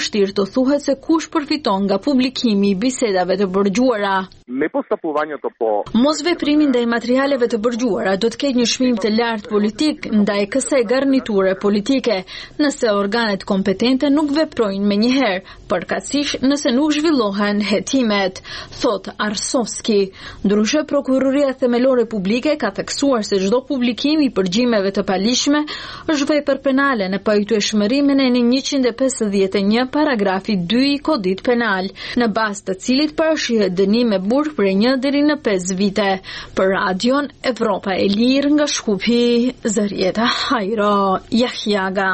vështirë të thuhet se kush përfiton nga publikimi i bisedave të bërgjuara. Mosveprimi ndaj materialeve të bërgjuara do të ketë një çmim të lartë politik ndaj kësaj garniture politike, nëse organet kompetente nuk veprojnë menjëherë, përkatësisht nëse nuk zhvillohen hetimet, thot Arsovski. Ndryshe, Prokuroria Themelore Publike ka theksuar se çdo publikim i përgjimeve të palishme është vepër penale në pajtueshmërimin e 151 paragrafi 2 i Kodit Penal, në bazë të cilit parashihet dënim me burg për 1 deri në 5 vite. Për Radion Evropa e Lirë nga Shkupi, Zërieta Hajro Jahjaga.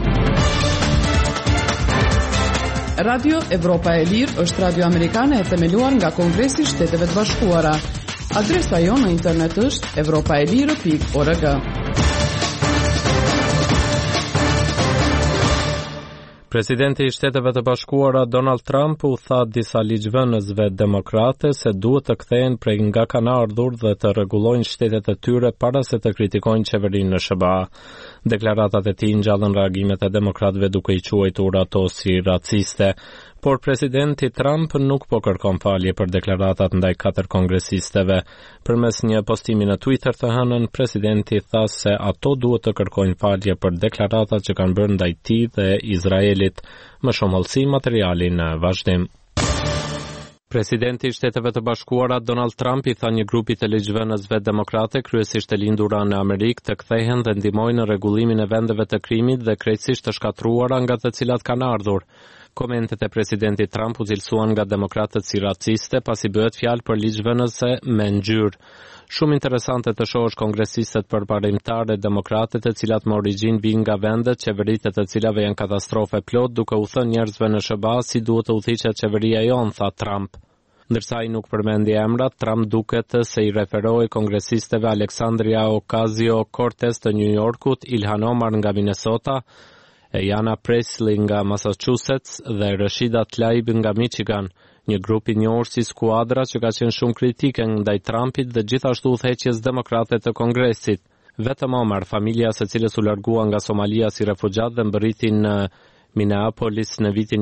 Radio Evropa e Lirë është radio amerikane e themeluar nga Kongresi i Shteteve të Bashkuara. Adresa jonë në internet është europaelire.org. Presidenti i Shteteve të Bashkuara Donald Trump u tha disa ligjvënësve demokrate se duhet të kthehen prej nga kanë ardhur dhe të rregullojnë shtetet e tyre para se të kritikojnë qeverinë në SBA. Deklaratat e tij ngjallën reagimet e demokratëve duke i quajtur ato si raciste. Por presidenti Trump nuk po kërkon falje për deklaratat ndaj 4 kongresistëve. Përmes një postimi në Twitter të hënën, presidenti tha se ato duhet të kërkojnë falje për deklaratat që kanë bërë ndaj tij dhe Izraelit. Më shumë hollësi materiali në vazhdim. Presidenti i Shteteve të Bashkuara Donald Trump i tha një grupi të ligjvënësve demokrate, kryesisht të lindura në Amerikë, të kthehen dhe ndihmojnë në rregullimin e vendeve të krimit dhe krejtësisht të shkatruara nga të cilat kanë ardhur. Komentet e presidentit Trump u cilësuan nga demokratët si raciste, pasi bëhet fjalë për ligjvënëse me ngjyrë. Shumë interesante të shohësh kongresistët përparimtarë demokratët e cilat me origjinë vijnë nga vendet qeveritë të cilave janë katastrofe plot, duke u thënë njerëzve në SBA si duhet të udhiqet qeveria jonë, tha Trump. Ndërsa ai nuk përmendi emrat, Trump duket se i referoi kongresistëve Alexandria Ocasio-Cortez të New Yorkut, Ilhan Omar nga Minnesota, Ayanna Pressley nga Massachusetts dhe Rashida Tlaib nga Michigan, një grup i njohur si skuadra që ka qenë shumë kritike ndaj Trumpit dhe gjithashtu udhëheqjes demokrate të Kongresit. Vetëm Omar, familja së cilës u largua nga Somalia si refugjat dhe mbërriti në Minneapolis në vitin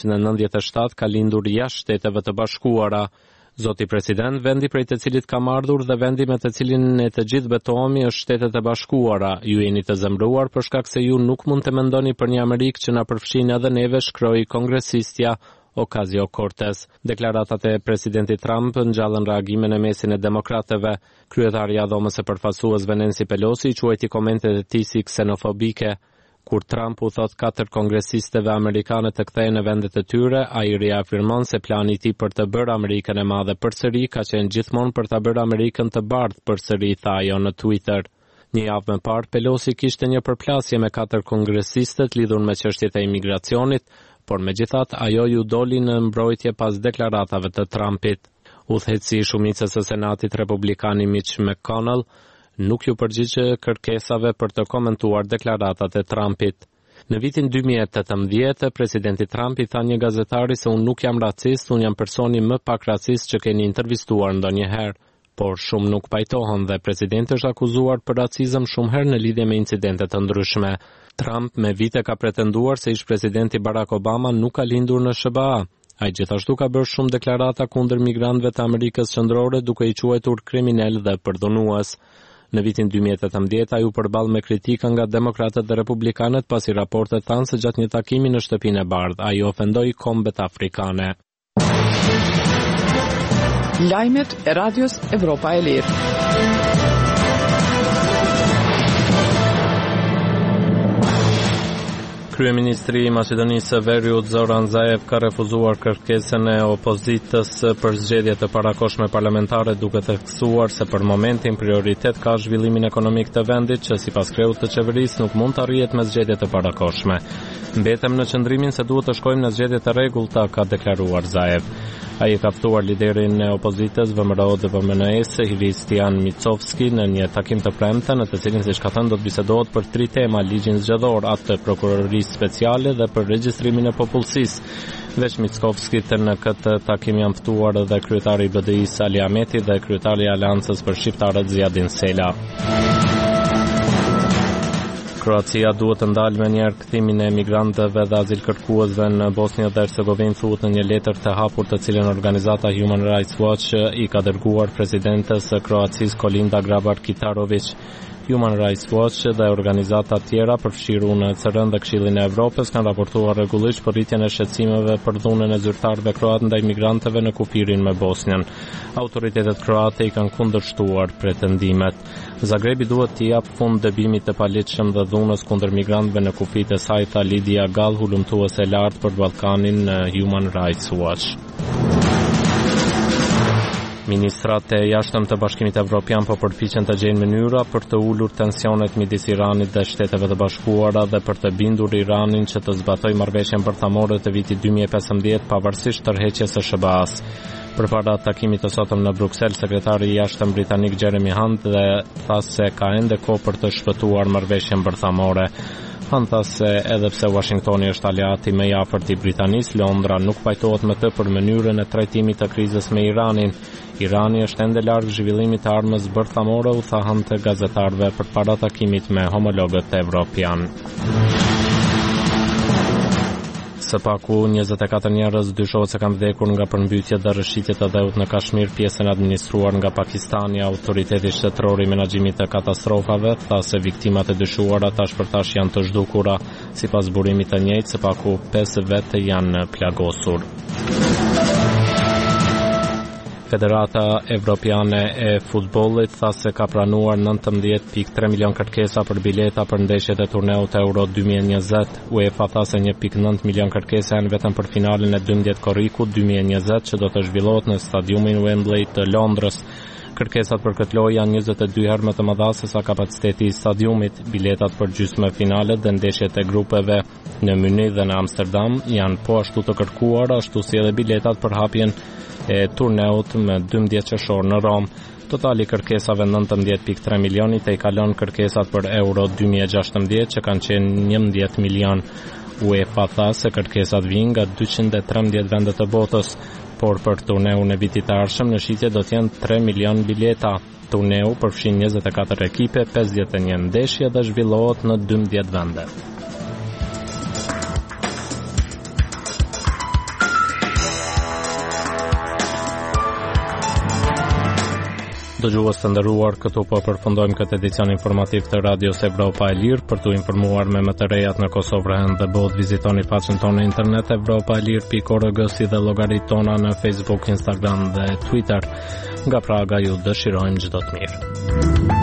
1997, ka lindur jashtë Shteteve të Bashkuara. Zoti president, vendi prej të cilit kam ardhur dhe vendi me të cilin ne të gjithë betohemi është Shtetet e Bashkuara. Ju jeni të zemëruar për shkak se ju nuk mund të mendoni për një Amerikë që na përfshin edhe neve, shkroi kongresistja Ocasio-Cortez. Deklaratat e presidentit Trump ngjallën reagimin e mesin e demokratëve. Kryetaria e Dhomës së Përfaqësuesve Nancy Pelosi i quajti komentet e tij si ksenofobike. Kur Trump u thot 4 kongresistëve amerikane të kthehen në vendet e tyre, ai riafirmon se plani i tij për të bërë Amerikën e madhe përsëri ka qenë gjithmonë për ta bërë Amerikën të bardhë përsëri, tha ajo në Twitter. Një javë më parë, Pelosi kishte një përplasje me 4 kongresistët lidhur me çështjet e imigracionit, por megjithatë ajo ju doli në mbrojtje pas deklaratave të Trumpit. Udhëheqësi i shumicës së Senatit republikani Mitch McConnell nuk ju përgjigje kërkesave për të komentuar deklaratat e Trumpit. Në vitin 2018, presidenti Trump i tha një gazetari se unë nuk jam racist, unë jam personi më pak racist që keni intervistuar ndonjëherë. Por shumë nuk pajtohen dhe presidenti është akuzuar për racizëm shumë herë në lidhje me incidente të ndryshme. Trump me vite ka pretenduar se ish presidenti Barack Obama nuk ka lindur në SBA. Ai gjithashtu ka bërë shumë deklarata kundër migrantëve të Amerikës Qendrore, duke i quajtur kriminal dhe përdhunues. Në vitin 2018 ai u përball me kritika nga demokratët dhe republikanët pasi raportet thanë se gjatë një takimi në Shtëpinë e Bardhë ai ofendoi kombet afrikane. Lajmet e Radios Evropa e Lirë. Kryeministri i Maqedonisë së Veriut Zoran Zaev ka refuzuar kërkesën e opozitës për zgjedhje të parakohshme parlamentare, duke theksuar se për momentin prioritet ka zhvillimin ekonomik të vendit që sipas kreut të qeverisë nuk mund të arrihet me zgjedhje të parakohshme. Mbetem në qëndrimin se duhet të shkojmë në zgjedhje të rregullta, ka deklaruar Zaev. Ai ka ftuar liderin e opozitës VMRO dhe VMNS Hristijan Micovski në një takim të premte në të cilin, siç ka thënë, do të bisedohet për 3 tema: ligjin zgjedhor, atë të prokurorisë speciale dhe për regjistrimin e popullsisë. Veç Micovskit në këtë takim janë ftuar edhe kryetari i BDI-s Ali Ahmeti dhe kryetari i Aleancës për Shqiptarët Ziadin Sela. Kroacia duhet të ndalë me njerë kthimin e emigrantëve dhe azilkërkuesve në Bosnjë dhe Hercegovinë, thuhet në një letër të hapur të cilën organizata Human Rights Watch i ka dërguar presidentes së Kroacisë Kolinda Grabar-Kitarović. Human Rights Watch dhe organizata tjera, përfshirë UNHCR dhe Këshillin e Evropës, kanë raportuar rregullisht për rritjen e shqetësimeve për dhunën e zyrtarëve kroatë ndaj migrantëve në kufirin me Bosnjën. Autoritetet kroate i kanë kundërshtuar pretendimet. Zagrebi duhet t'i japë fund dëbimit të paligjshëm dhe dhunës kundër migrantëve në kufit e saj, tha Lidia Gall, hulumtuese e lartë për Ballkanin në Human Rights Watch. Ministrat e jashtëm të Bashkimit Evropian po përpiqen të gjejnë mënyra për të ulur tensionet midis Iranit dhe Shteteve të Bashkuara dhe për të bindur Iranin që të zbatojë marrëveshjen bërthamore të vitit 2015 pavarësisht tërheqjes së SBA-s. Përpara takimit të sotëm në Bruksel, sekretari i jashtëm britanik Jeremy Hunt dhe tha se ka ende kohë për të shpëtuar marrëveshjen bërthamore. Hunt tha se edhe pse Washingtoni është aleati më i afërt i Britanisë, Londra nuk pajtohet me të për mënyrën e trajtimit të krizës me Iranin. Irani është ende larg zhvillimit të armës bërthamore, u tha Hunt të gazetarëve përpara takimit me homologët evropian. Së paku 24 njerëz dyshohet se kanë vdekur nga përmbytjet dhe rrëshqitjet e dheut në Kashmir, pjesën administruar nga Pakistani. Autoriteti shtetëror i menaxhimit të katastrofave tha se viktimat e dyshuara tash për tash janë të zhdukura. Sipas burimit të njëjtë, së paku 5 vetë janë plagosur. Federata Evropiane e Futbollit tha se ka pranuar 19.3 milion kërkesa për bileta për ndeshjet e turneut Euro 2020. UEFA tha se 1.9 milion kërkesa janë vetëm për finalen e 12 korrikut 2020 që do të zhvillohet në stadiumin Wembley të Londrës. Kërkesat për këtë lojë janë 22 herë më të mëdha se sa kapaciteti i stadiumit. Biletat për gjysmëfinalet dhe ndeshjet e grupeve në Munich dhe në Amsterdam janë po ashtu të kërkuar, ashtu si edhe biletat për hapjen e turneut me 12 qershor në Rom. Totali kërkesave 19.3 milionit e i kalon kërkesat për Euro 2016 që kanë qenë 11 milion. UEFA tha se kërkesat vijnë nga 213 vende të botës, por për turneun e vitit të ardhshëm në shitje do të jenë 3 milion bileta. Turneu përfshin 24 ekipe, 51 ndeshje dhe zhvillohet në 12 vende. Dëgjues të nderuar, këtu po përfundojmë këtë edicion informativ të Radios Evropa e Lirë. Për t'u informuar me më të rejat në Kosovë dhe botë, vizitoni faqen tonë në internet evropaelir.org si dhe llogaritë tona në Facebook, Instagram dhe Twitter. Nga Praga ju dëshirojmë çdo të mirë.